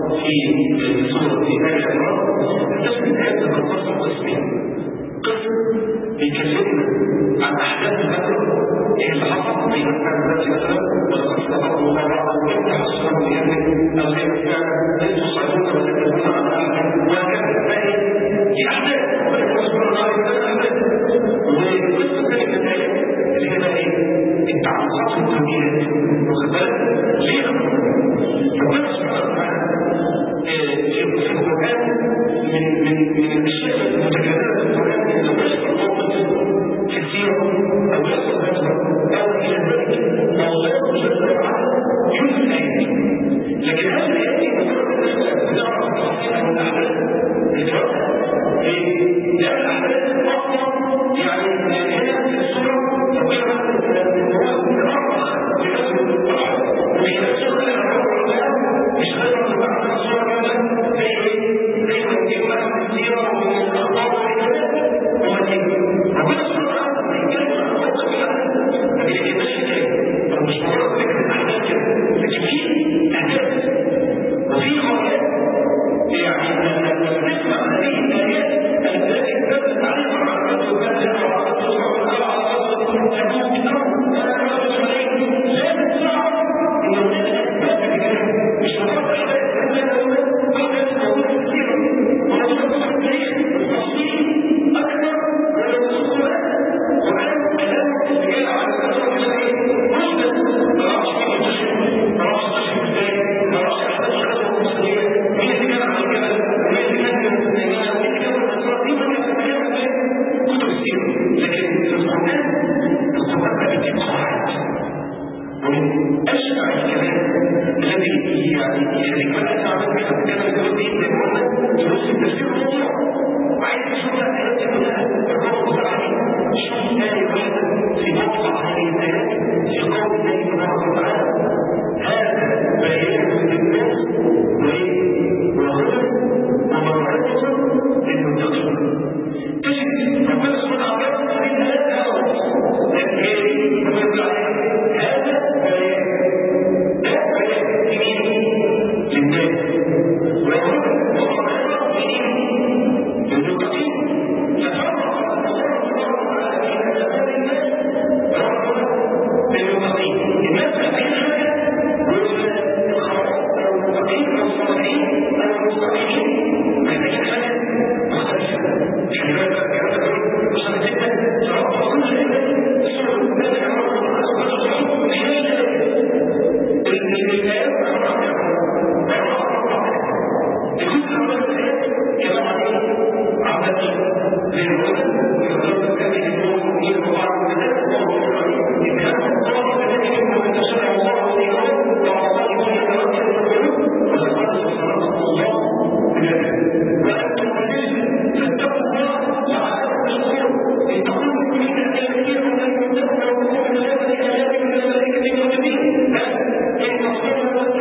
في سورة آية الرب تجد الآيات تنقسم قسمين. قسم بيكلمنا عن أحداث الأمر اللي حصلت بين الناس مثلا ولقد صدق الله وإن تحصلوا بأمر أو زي ما كان أن تصعدون وتكلمون عن أحداث وهكذا فهي دي أحداث ولكن سبحان الله تعالى أحداث. والقسم الثاني من الآيات اللي هي بقى إيه؟ التعلقات والتوجيهات واخد بالك؟ ليه؟ ربنا سبحانه وتعالى في القرآن من من من الأشياء المتكررة في القرآن إن لما يحصل موقف كثير أو يحصل هجرة أو إلى ذلك الله جل وعلا ينزل آيات. لكن هذه الآيات دي مجرد إن إحنا بنعرف تفاصيلها من الأحداث الجواب إيه؟ لأن الأحداث أصلا يعني هنا في السورة ربنا هو بيعرف بنفسه الطبع ومش نفسه إلا الرب مش غير بعد السورة كاملة زي إيه؟ زي ما نجيب مثلا السيرة ومن الأخبار والحكايات وما تيجي ربنا سبحانه وتعالى بيتكلم عن موقف الأحداث ما بيجيبش حكاية أو مش مجرد فكرة أحداث كده لكن في أحداث وفي غايات يعني نسمع هذه الآيات التي دلت عليها على رسول الله وعلى رسول الله وعلى رسول الله لا تسمع إن هناك أسباب كثيرة مش مجرد أحداث أحداث موجودة كثيرة وموجودة في التاريخ بالتفصيل أكثر ولو تصورات وكان كلام الرجال على الأسرة كده إيه مجمل ما راحش فيه تشريح ما راحش تشريح إزاي ما راحش أحداث الغزوة المصرية مين اللي كان على الجبل مين اللي كان في السجنة مين اللي كان في الأسرة دي ما كانت مليانة في كتب السيرة. لكن في القرآن القرآن بقى بيجيب قواعد ومن أشبع الكلام الذي يعني يخليك بقى تعمل كده كلام دلوقتي زي ما قلنا دروس التفسير الموضوع وعايز تشوف الآيات دي كلها الرب العالمين شوف آية واحدة في مقطع هذه الآيات في قول الله تبارك وتعالى هذا بيان للناس وهدى وموعظة للمتقين. تجد ربنا سبحانه وتعالى في الآيات الأول لكن ربنا يقول عليها هذا بيان ده بيان لمين؟ للناس وهدى وموعظة للمتقين. فتفرق الله سبحانه وتعالى بين هذا الناس ورحمة للمتقين. الناس فاهمين حاجة والخلاص أو المتقين أو الصالحين أو المستقيمين محتاجين حاجة مختلفة. يعني ماذا كانت تقول عشان جدا تربط كل شيء الصورة الناس يعرفوا الله سبحانه وتعالى محتاجين الآيات ورحمة لكل أول الآيات كلام عليه عبدالله زي ما قلنا ويقولون الذي يكون من بعض الناس الله عليه إن كان الله الذي يكون من شرع الله إيران وعصاه من يتوجه القلوب ولقد صدق الله بذلك وأنتم بالنسبة فاتقوا الله لعلكم تشكرون إن تكونوا مؤمنين كثيرا ولا يمتكم ويكونوا من هذه الآيات من الملائكة المؤمنين بل إن تصيروا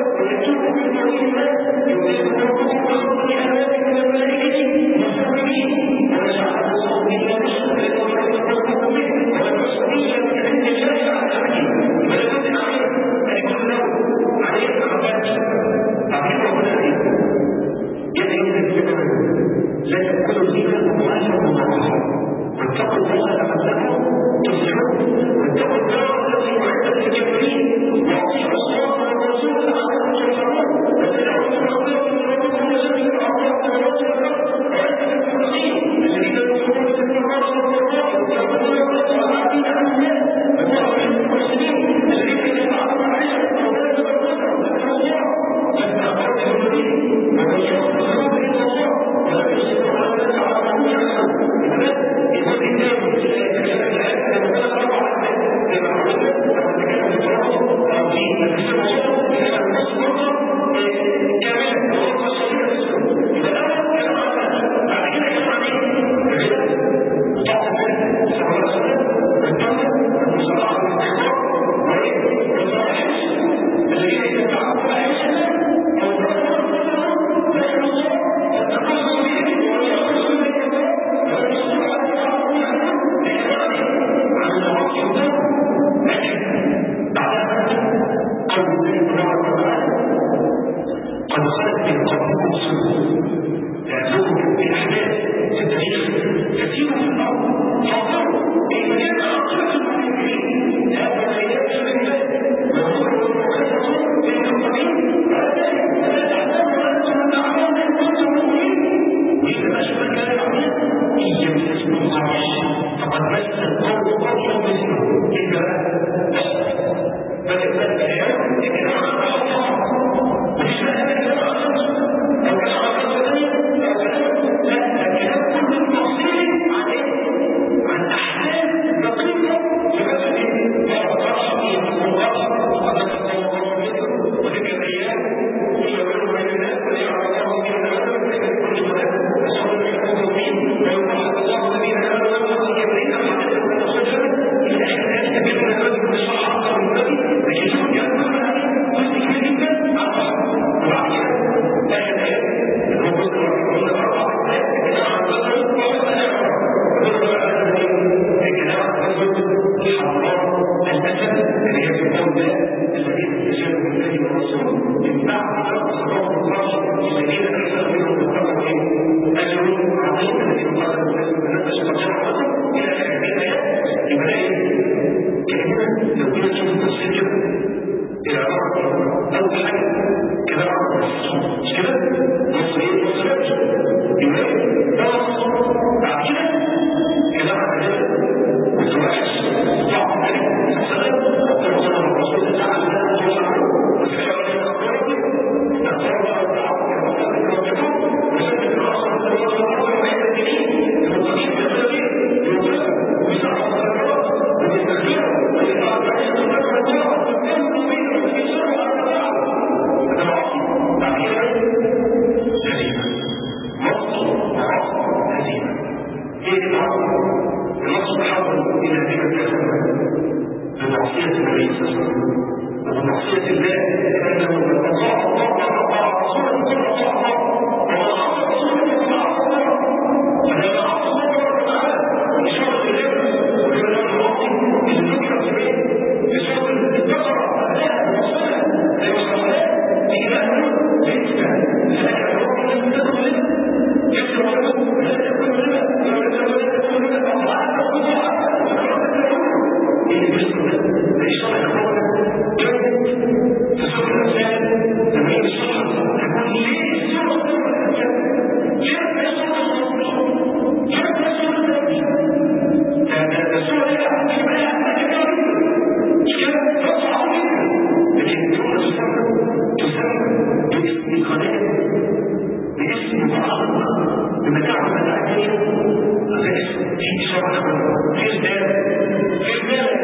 مصر مش كده؟ مصر ايه؟ مصر رجل يبقى ده مصر بعد كده كلام عن ذلك والزواج صعب عليك السلام وصلنا الرسول الله عليه وسلم وسلم عليه أخبارك أخبارك أخبارك أخبارك وسلم الرأس وسلم الرأس وعيد الدين المطلقين بالذلك يوصل ويسعى الصلاة ويستخدم ويتعرض عليه الصلاة والسلام ويستخدم بينه في سر وأرض هذا العصر بعد كده هزيمة مصر وعصر هزيمة ايه العصر؟ النصر تحول إلى هزيمة الأسماء بمعصية النبي صلى الله عليه وسلم وبمعصية الله لأنه من أطاع الله وأطاع رسوله كل أطاع الله ومن عصى رسوله كل عصى الله فلما عصى الله تبارك وتعالى بشرط الربا ومن المعصي اللي ذكر في ايه؟ بشرط البقرة أبناء المصلحة زي الصلاة لإله ليسك فلك الرب الذي تدخل يسر له لا تكون ربا ولا تكون ربا أضعاف وأضعاف اللي بيحصل ده ده الشرع يقول جد في سورة الأنفال لما يجي الشرع يقول ليه السورة سورة الأنفال؟ ليه ما سورة الرسول؟ ليه ما سورة النبي؟ ده ده السورة دي هتجيب عليها حاجة كده مش كده؟ تطلع عليها لكن السورة تسمى تسمى باسم القناة باسم بعض بمتاع ومتاع تاني هذا اسم في شرع يقول في الباب في الباب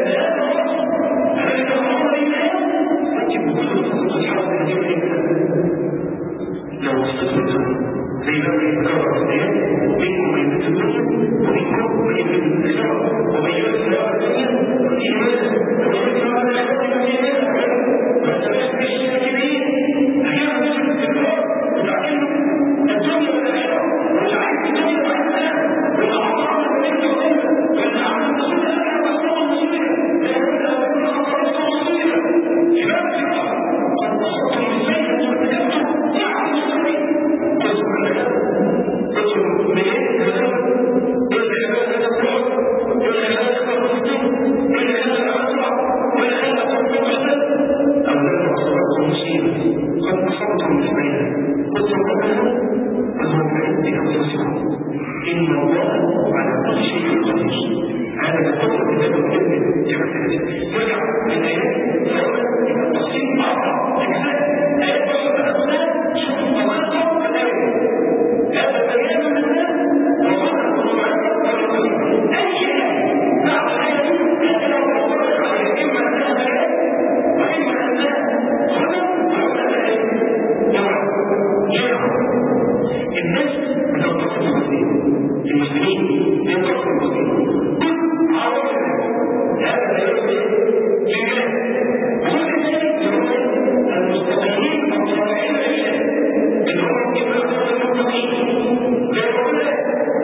لو استطرتم زي ما يتكرر في الآيات منكم من يمت الدنيا ومنكم من يمت الآخرة ومن يمت الآخرة الدنيا إيمانا ومن يمت الآخرة الآخرة إيمانا وتبشر الشاكرين أحيانا نجد التكرار وتعلم الدنيا والآخرة والعين الدنيا والآخرة والأعطاء والملك والنعمة والنعمة رسول الله والرسول المصيرة لا يمكن أن يكون أعطاء رسول المصيرة كلام كرام قد بسطتم من سيئة وتكلمتم يعني مستقيم تذكر لك تذكر منين تذكر إلا إذا هذا الرعب إلا إذا هذا الرسول إلا إذا هذا الأسرع إلا إذا هذا الرسول أو لما أصبحتم مصيبة قد أصبتم مثلها اتركوا منها فهو بعد أنفسكم إن الله على كل شيء قدير هذا يقول كتاب الابن يعتمد يرجع للآيات فيقول إن التفصيل أعطى أجزاء آيات بسيطة أجزاء شوف التناقض في الآية هذا بيان من الناس وصنع المعرفة والرسول أي شيء بعد الآية هذا لو وصلت عليه إما أنها بيان وإما أنها هدى وإما أنها جمع جمع الناس بتنقسم المسلمين المسلمين ينقسم المسلمين كل عوامل هذا يسمى جهاد وكل ذلك يقول المستقيمين والطالعين العيشة اللي هم يبقى المستقيمين لا يقول لا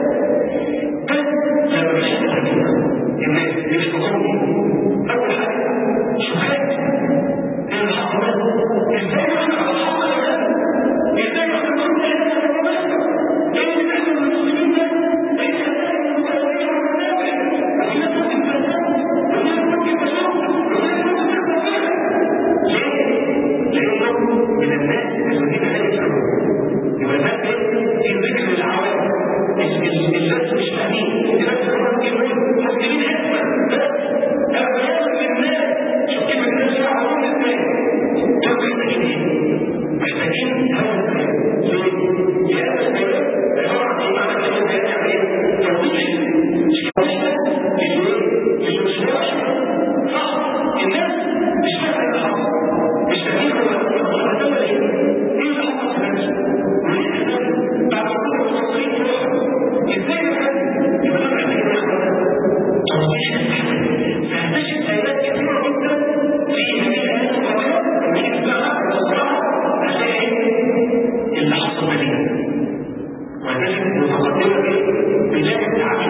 بس لما مشيت الحديثة الناس مش تظن أول حاجة شبهات إن الحضارات إزاي نحن على الحق ولا إزاي نحن نقول إن هذا إيه اللي بيحصل للمسلمين ده؟ إيه الخسائر المتوالية والمنافع؟ وهي ممكن فساد وهي ممكن تشرب وهي ممكن تستطيع. ليه؟ لأنه من الناس الذين لا يفهمون. يبقى الناس في ذكر العوام الناس مش فاهمين، الناس ممكن يقول مسلمين حكمة بس أبيان للناس. شوف كيف الناس يعلمون ازاي؟ دول محتاجين ايه؟ محتاجين هذا الكلام. ليه؟ لأن الكلام عبارة عن معنى كلمة يعني ايه؟ توضيح شوية اللي مش واضح صح؟ الناس مش فاهمة اللي حصل، مش فاهمين هو المحتوى ايه؟ ايه اللي حصل في الناس؟ وليه احنا بعد كل المصريين يروحوا ازاي نحن؟ يبقى ده محتاجين ناخد توضيح فهتجد آيات كثيرة جدا في هذه الآيات القرآنية لما نيجي نسمعها ونقراها هتلاقي اللي حصل مدينة وذلك متقدمة بداية التعبير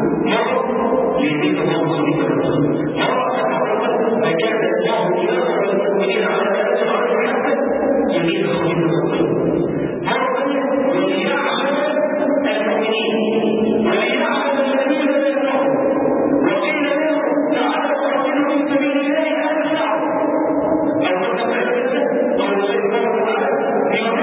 مرة ليمين الله صديق الرسول مرة تتعرض ما كان الله إله المؤمنين على آيات العرب حتى يمين خليل الرسول مرة ثانية وليعلم المؤمنين وليعلم الذين لا يعلمون وقيل لهم تعالوا قاتلوا في سبيل الله هذا الشعب أو مثلا أو الله تعالى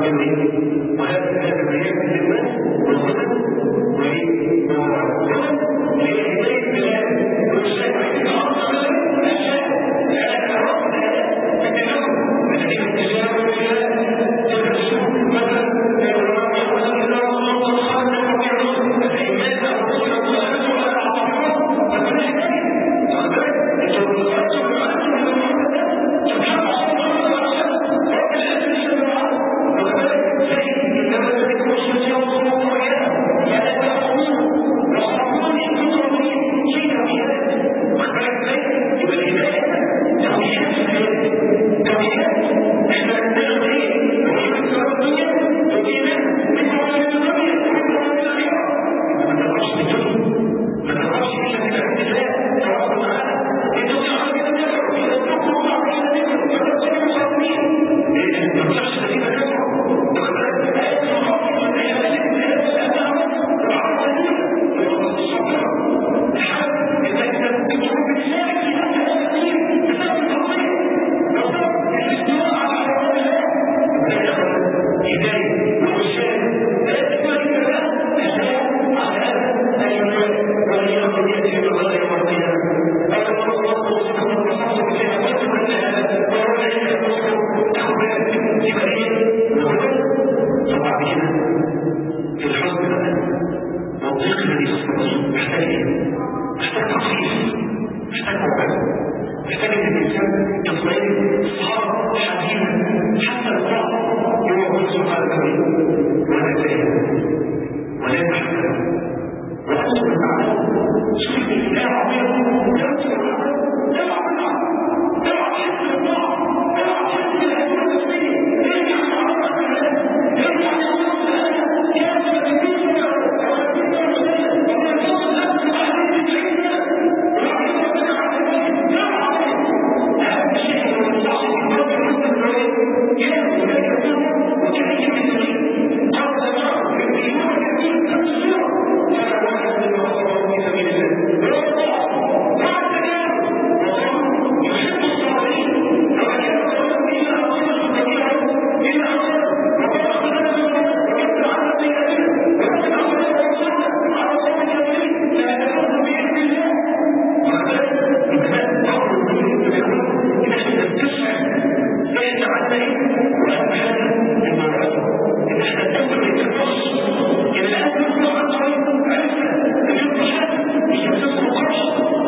وهذا هذا بيان للناس والهدى والهدى لهداية البلاد والشيء عايزين أصلا الأشياء لأن الرب تتجاوز الذين تجاوز البلاد تدرسون مثلا الرب يقول إلا الله خالد وبيعون الإيمان أرسل الله ولا أعطاهم وكل هداية وذلك الجوزات والعالم والمعبدات سبحان الله رب العالمين الشباب وذلك سيد إنما تكون الشجاع والصلاة لا تأخذون وصحبون إن كنتم مريد شيء توحيدات وذلك سيد يبقى الهداية توحيدات في الحياة توحيدات احنا نعمل ايه؟ توحيد السؤال الدنيا والإيمان من توحيد الدنيا ومن توحيد الآخرة ما تقربش بالدنيا ما تقربش إلا من عند الله تواصل معانا إن تطيعوا كده تدعوا إذا تقربوا الله إلى ذكر فلا تكونوا مصابين لأن ما تطيعش الذين كفروا وكذلك آيات الله ومن آيات الآيات الأمام وعرض الدين ويوم الصبر الحال إنك تدعو بلسانك في أمر هذا الدين بسبب التوحيد وسبب الاستواء على حرام الله هداية وإرشاد لا تكون كذا أشياء على هذا الإيمان وهي أمر يأتي بالغد يوم القيامة قال الله سبحانه وتعالى في أمات كلها وهو ليس يمسك أخبار جبريل وهدى طبعا هنا في الحزن بقى والضيق الذي يصبح محتاج ايه؟ محتاج تخفيف محتاج موعظة محتاج ان الانسان يطمئن صار حزينا حتى الضعف يوم سبحانه وتعالى ولا زال ولا تحزن وأنتم تعلمون شوف الإله عظيم ينصر العالم لا يعملها لا يعمل الله لا يعمل الأمور النفسية يرجع لعرض الناس يرجع لعرض الناس يرجع للبيت ويرجع للرسالة ومن يوم الأمس وعليه تسعين سنة ويعمل ربنا عظيم لا عظيم أهم شيء هو الصاحب الرب المسلم الوليد يأتي لا يكون وكأي مسلمين قبل شهر يبينون كثير تفسير فلا واحد من وصفه في سبيل الله ولا ضعف ولا تجاوز والله يحب الصالحين ولا يرضى إلا أصير بديعه إلا أصير وقد أخذنا بالله وكفر عنا سيئاتنا ومن أخذنا وصلنا على صوم الكافرين لا نفوز بإذن الله وكذلك إنسان أمر المؤمنين بالحكم إن احنا نستشعر إحنا عنا إيه وأهم حاجة الموعظة إن احنا نقدر نتفرش إن الآن نطلع عن طريق عرفنا أن يبقى حد مش يمسكه القرش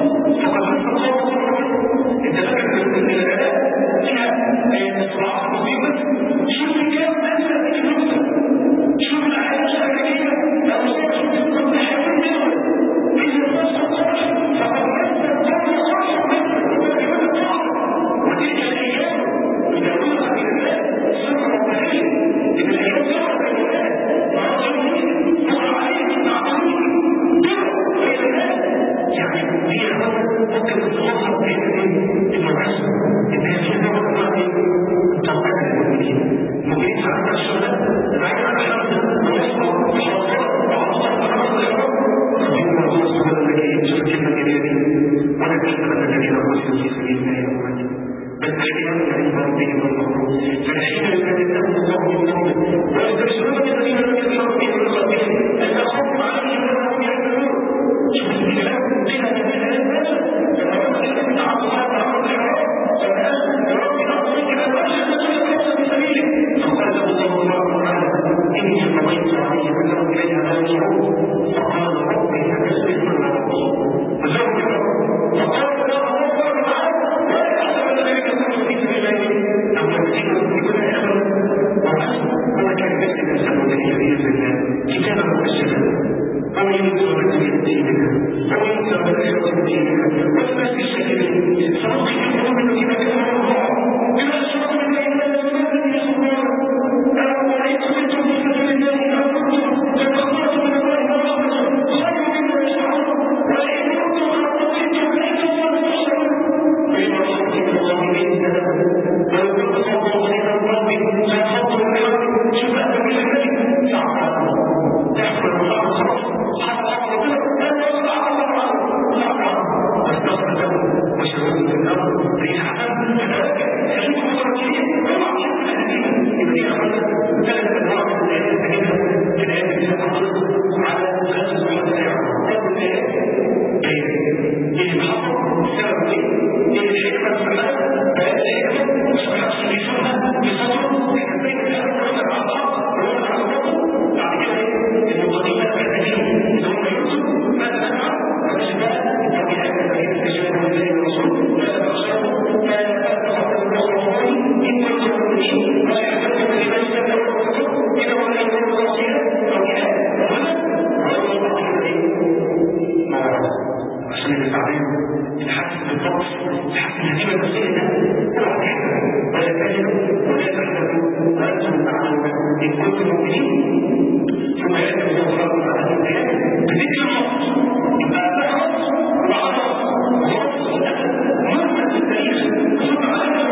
فقد حصل الله وصفه أنت فاكر أن الآلات فيها صراعات مصيبة شوف الكلام نفسه التي تكتب شوف العائلة الأمريكية لو صار شوف الصوت حيوان دول إذا نص القرش فقد مس القرش القرش مثل وبيقول الطعام وتلك الأيام يدعوها إلى الناس سر ربانية إن الأيام سر بينات مرضين مر عليك تعطوني درع بين الناس يعني هي هذا ممكن تتوصل بين الموعظة إن هي في نوع من تربية المؤمنين المؤمنين ساعتها الشغلة بعيد عن حرب ويصبر وشرطات وعطاء وعطاء الحرب ربهم الله سبحانه وتعالى شوف كلمة جميلة ولا تحسبن الذين قتلوا في سبيل الله أمواتا بل أحياء عند ربهم يرزقون فرحين الذين اتقوا الله من فضله ويستبشرون بالذين لم يلحقوا بهم من خلفهم ألا خوف عليهم ولا هم يحزنون شوف الكلام قيل من الآيات هذا لما ربنا الذين عصوا الله تعالى الحرام فقال ربي أعطيك ما وجه تسلك رأسا في سبيلك فقال له الله تبارك وتعالى إني قضيت عليهم أنهم إليها لا يرجعون فقال ربي فأسلك من ربي وزوج الرب فقال له الله تبارك وتعالى ولا يحسبن ذلك الرسول في سبيل الله أو يمسكه في كل آخر وحسن هو كان مثل الإنسان الشيء النفسي ده اوعى تحزن ولا تجد ولا تحزنوا وانتم تعلمون ان كنتم مؤمنين. ثم ياتي الله سبحانه وتعالى الانسان بذكر النص يبقى ده نص وعرض ونص مرة في التاريخ ثم على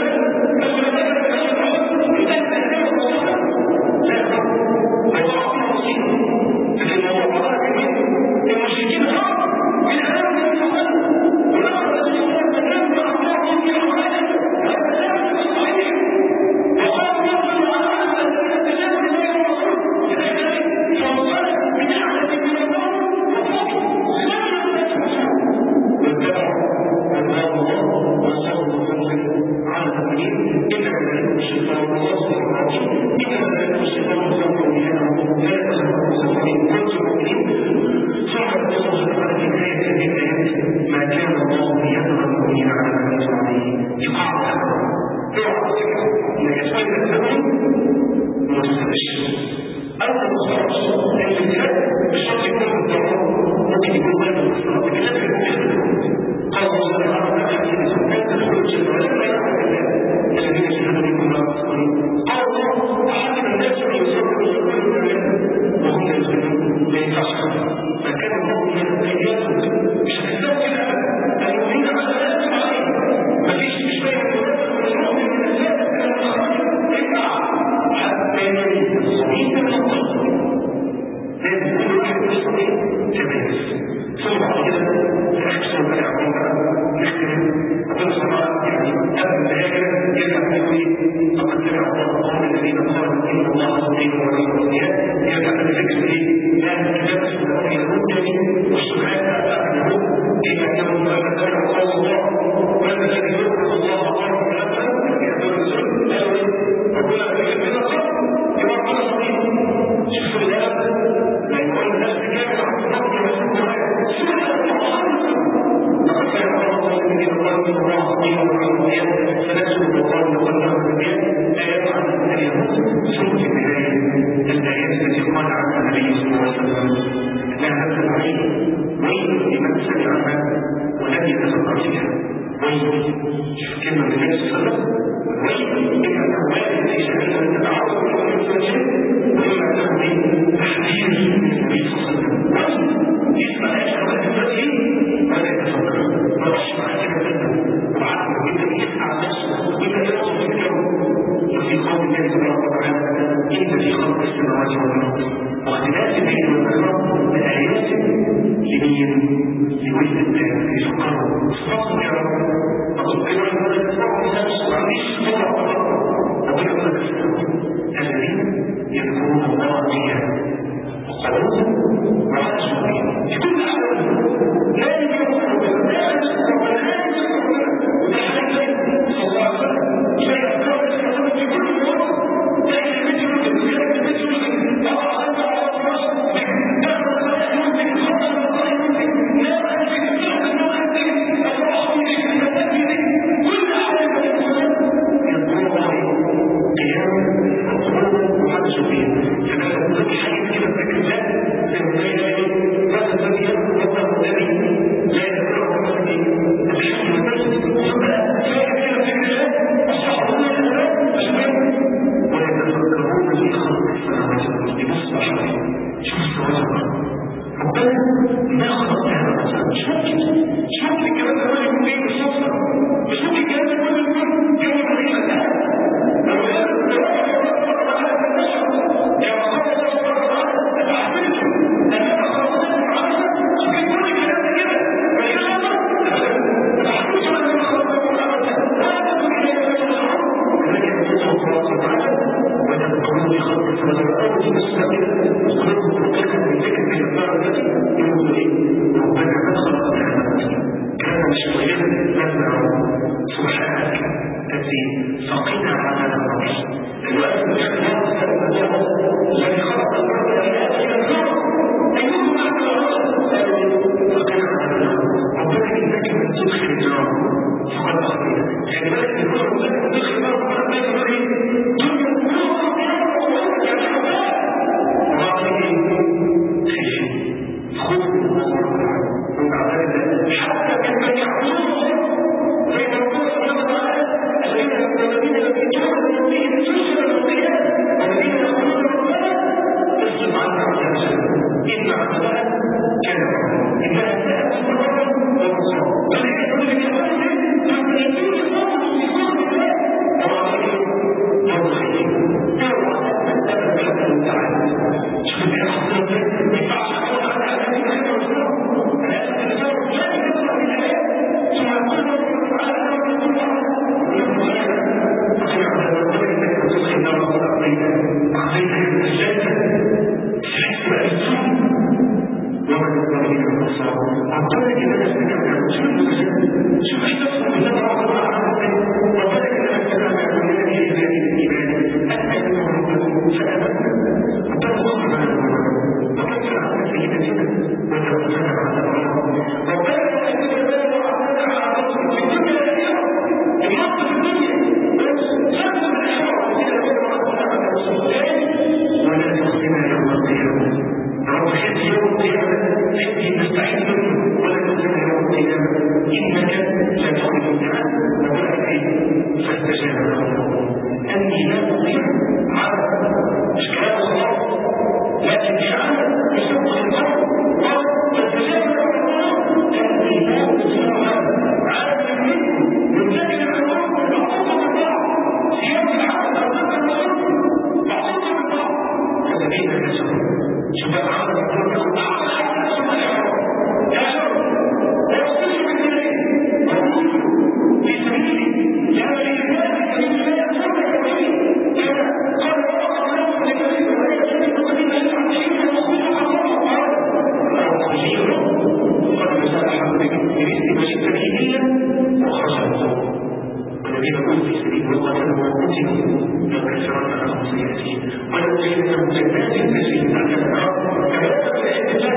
حتى كان يعبدون زي ما ربنا سبحانه لا لذلك من لا يكون كريم كما قال الله لكريم ولا يكون المسلمين يفعل شيئا وصفه الله تعالى وخشيه قد مسامح برزق تكليفيا وخشيه والذين كنوا في سبيل الله كانوا قتلوا يغفرن لهم سيئاتهم ولا تجدهم جنات تجري من تحتها الانهار كذلك